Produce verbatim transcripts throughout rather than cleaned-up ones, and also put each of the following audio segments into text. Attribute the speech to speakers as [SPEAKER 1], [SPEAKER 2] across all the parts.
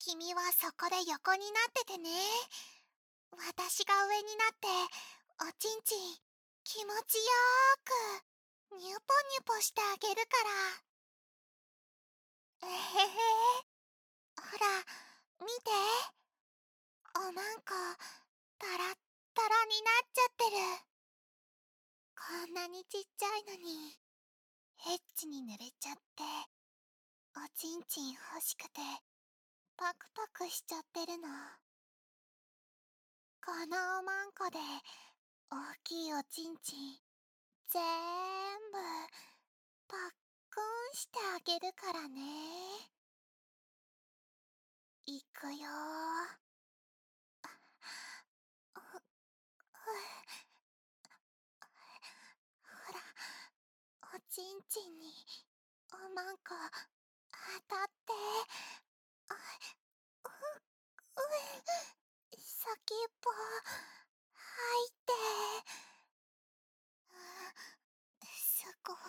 [SPEAKER 1] 君はそこで横になっててね。私が上になっておちんちん気持ちよーくニュポニュポしてあげるから。えへへ。ほら見て、おまんこタラッタラになっちゃってる。こんなにちっちゃいのにエッチに濡れちゃって、おちんちん欲しくてパクパクしちゃってるの。このおまんこで大きいおちんちんぜーんぶパックンしてあげるからね。いくよー。ほら、おちんちんにおまんこ当たって、あううえ先っぽ吐いて、すごい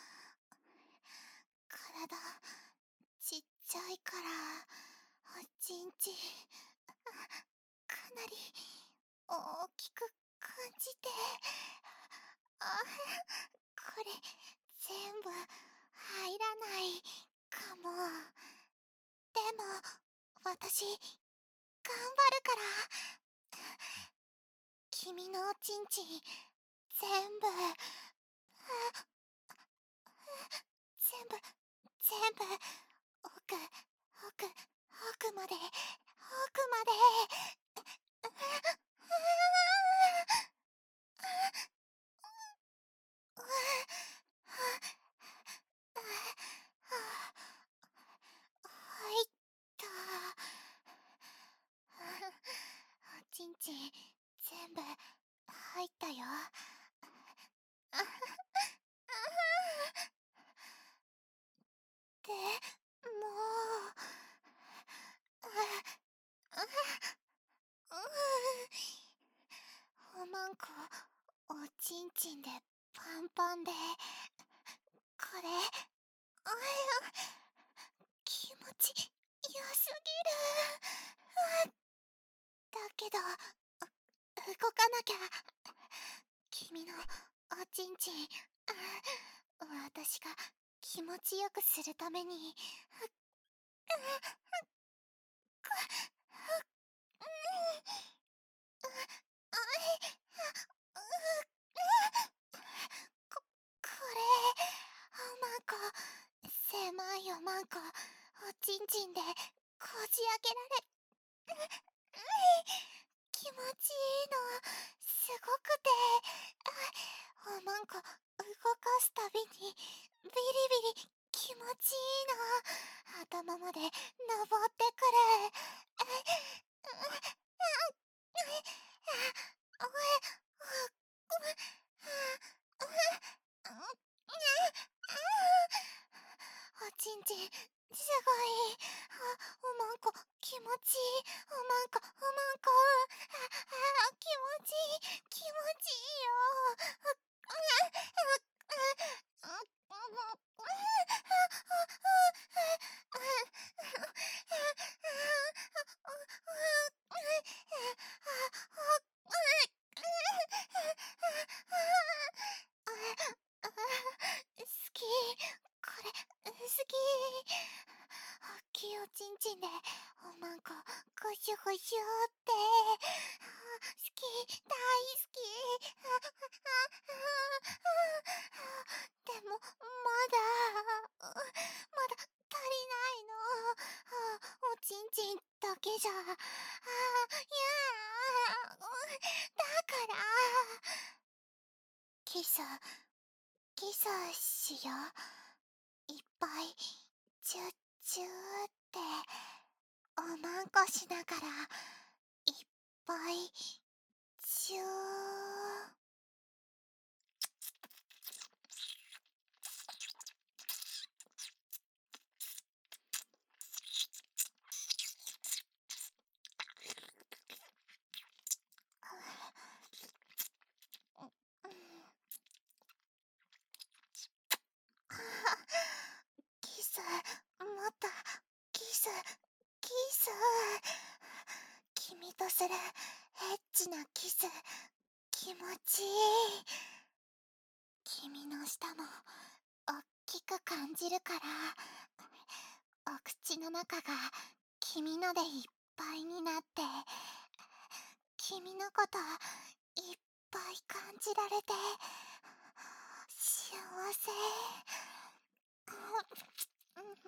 [SPEAKER 1] 体ちっちゃいからおちんちんかなり大きく感じて、あこれ全部入らないかも。でも私頑張るから。君のおちんちん全部全部全部奥奥奥まで奥まで入った。おちんちん全部入ったよ。でもおまんこおちんちんでパンパンで、これあや気持ちよすぎる。だけど動かなきゃ。君のおちんちん私が気持ちよくするために。ここれおまんこ狭いおまんこおちんちんでこじ開けられ気持ちいいのすごくて、おまんこ動かすたびにビリビリ気持ちいいの。頭まで登ってくる。おちんちんすごい。おまんこ気持ちいい。おまんこおまんこあ気持ちいい気持ちいいよ。好きこれ好き。大きいおちんちんでおまんこゴシュゴシュって好き大好き。でもまだまだ足りないの。おちんちんだけじゃ。あいやだからキスキスしよう。いっぱいチュッチューっておまんこしながらいっぱいチュー。キスもっとキスキスス。君とするエッチなキス、気持ちいい。君の舌もおっきく感じるから、お口の中が君のでいっぱいになって、君のこといっぱい感じられて幸せ。うんうん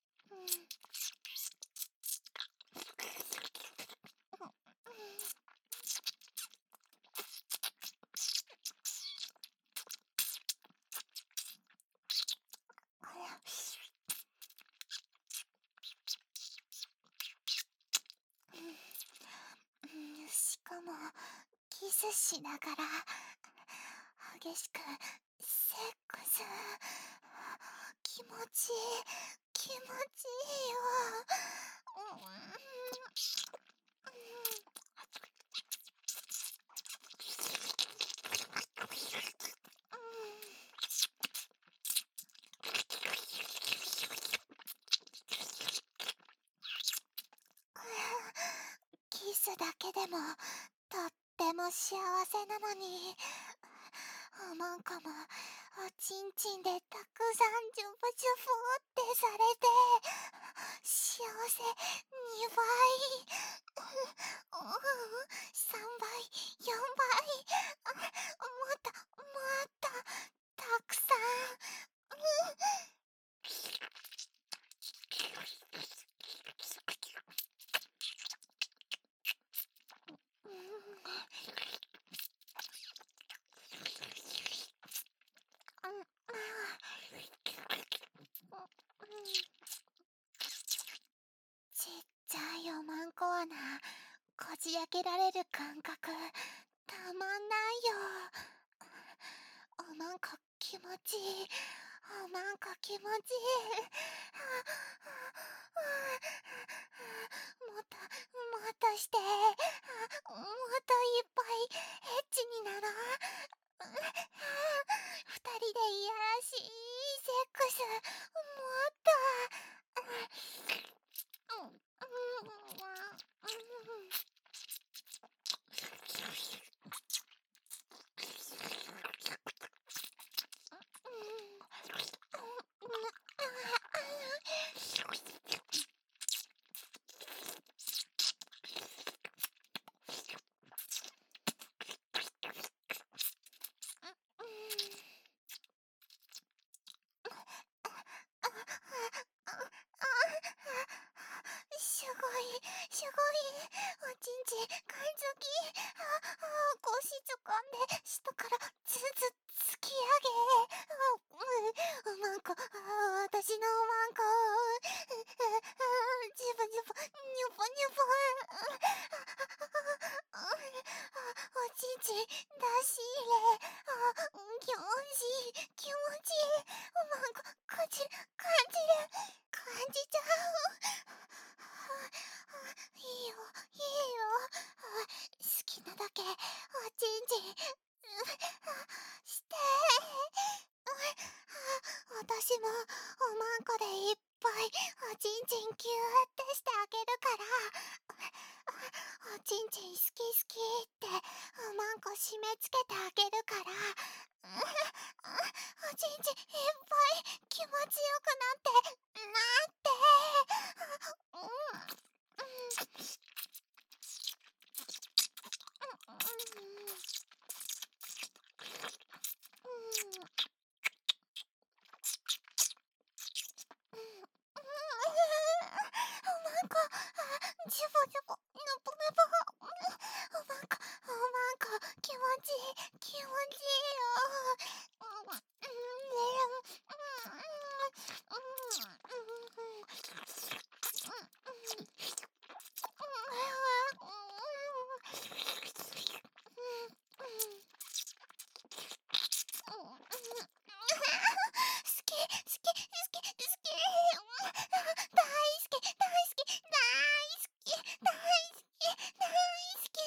[SPEAKER 1] うん、しかもキスしながら激しくセックス。気持ちいい、気持ちいいよ。キスだけでもとっても幸せなのに、おまんこもおちんちんでたくさんジュブジュブってされて幸せにばい、さんばい、よんばい、もっともっとたくさん。ちっちゃいおまんこはな、こじ開けられる感覚たまんないよ。おまんこ気持ちいい、おまんこ気持ちいい。もっともっとして、もっといっぱいエッチになろう。二人でいやらしいセックス、もっと。すごい、すごい。おちんちん感づき。あ、あ、腰つかんで、下からずず突き上げ。あ、うん、おまんこ、あ、私のおまんこ。ジュブジュブ、ニュボニュボ。おちんちん出し入れ。あ、気持ちいい、気持ちいい。おまんこ、感じる、感じる。感じちゃう。いいよ、いいよ。好きなだけおちんちんして。私もおまんこでいっぱいおちんちんキューってしてあげるから。おちんちん好き好きっておまんこ締め付けてあげるから。おちんちんいっぱい気持ちよくなってなって。おまんこ、ジュボジュボ、ぬぼぬぼ。おまんこ、おまんこ、気持ちいい、気持ちいいよ。好き、好き、好き、好き。大好き、大好き、大好き、大好き、大好き。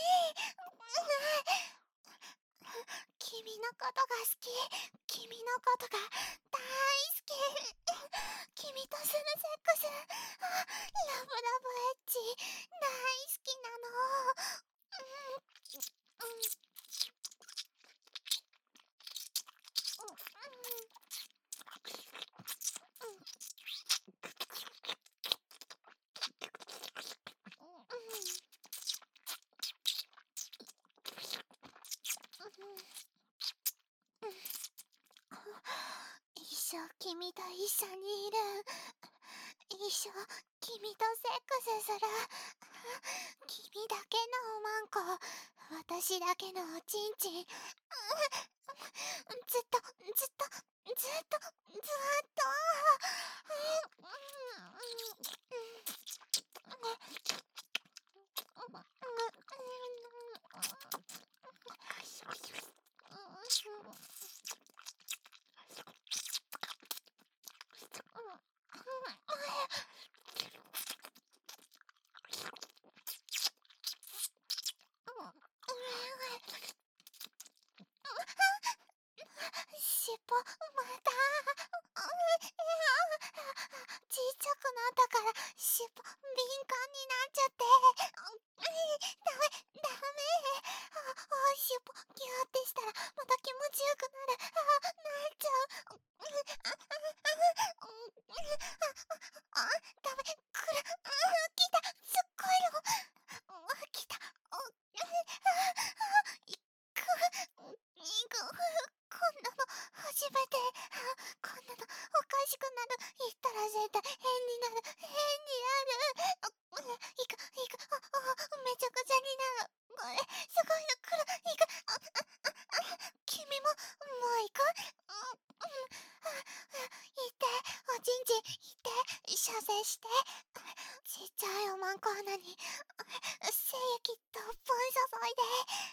[SPEAKER 1] 君のことが好き、君のことが大好き。君とするセックス、ラブラブエッチ、 生君と一緒にいる。一生君とセックスする。君だけのおまんこ、私だけのおちんちん。ずっとずっとずっとずっと。尻尾またちっちゃくなったから尻尾敏感になっちゃって。ダメダメ。あ、尻尾ギューってしたらまた気持ちよくなる。あ、なっちゃう。あ、ダメ。くる。来た。すっごいよ。来た。いく。いく。こんなの初めて。こんなのおかしくなる。言ったら絶対変になる。変になる。いく。いく。あ、あ、めちゃくちゃになる。これすごいの来る。いく。あ、あ、あ、君ももう行く。行って、おちんちん行って、射精して。ちっちゃいおまんこ穴に精液どっぷん注いで。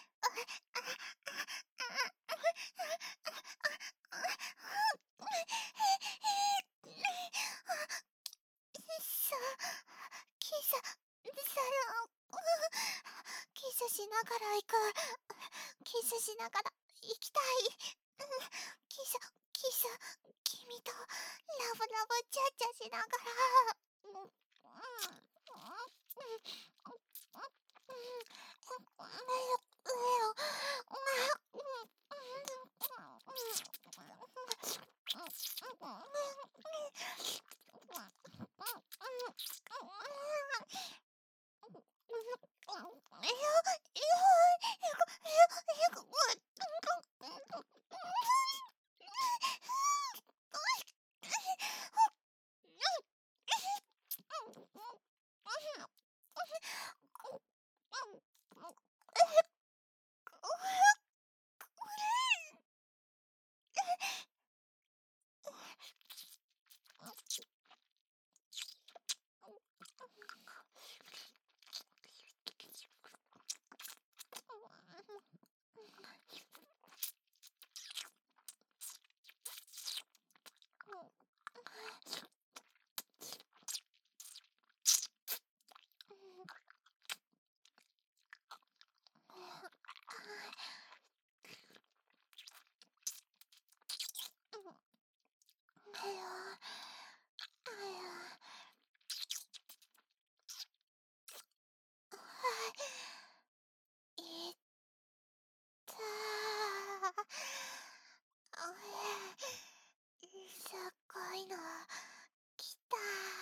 [SPEAKER 1] そう、キスする。キスしながら行く。キスしながら行きたい。キスキス君とラブラブチャチャしながら。すっごいの来た。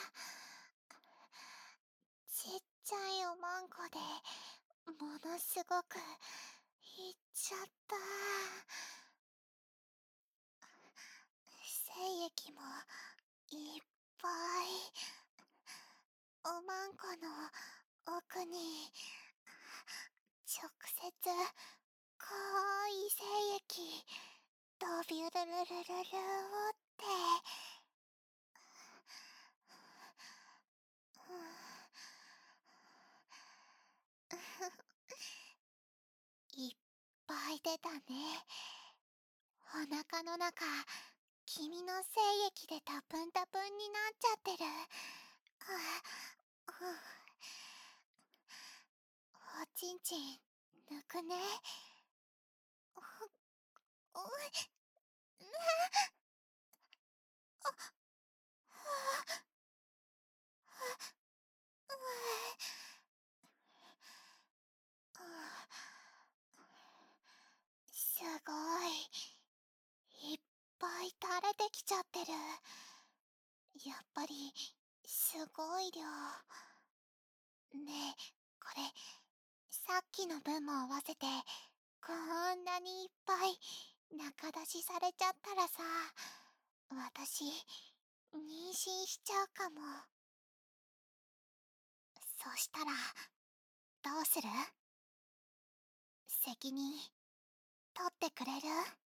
[SPEAKER 1] ちっちゃいおまんこでものすごくいっちゃった。精液もいっぱい。おまんこの奥に直接濃い精液ドビュルルルルルーって。いっぱい出たね。お腹の中君の精液でタプンタプンになっちゃってる。おちんちん抜くね。すごいいっぱい垂れてきちゃってる。やっぱりすごい量。ねえ、これさっきの分も合わせてこんなにいっぱい中出しされちゃったらさ、 私、妊娠しちゃうかも。そしたら、どうする？責任、取ってくれる？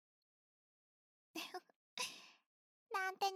[SPEAKER 1] なんてね。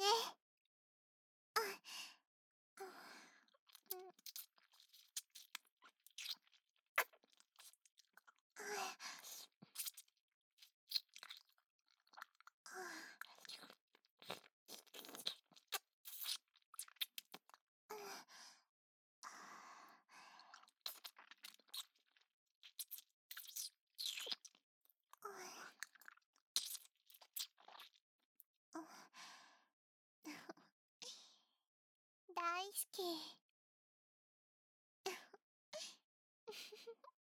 [SPEAKER 1] 大好き。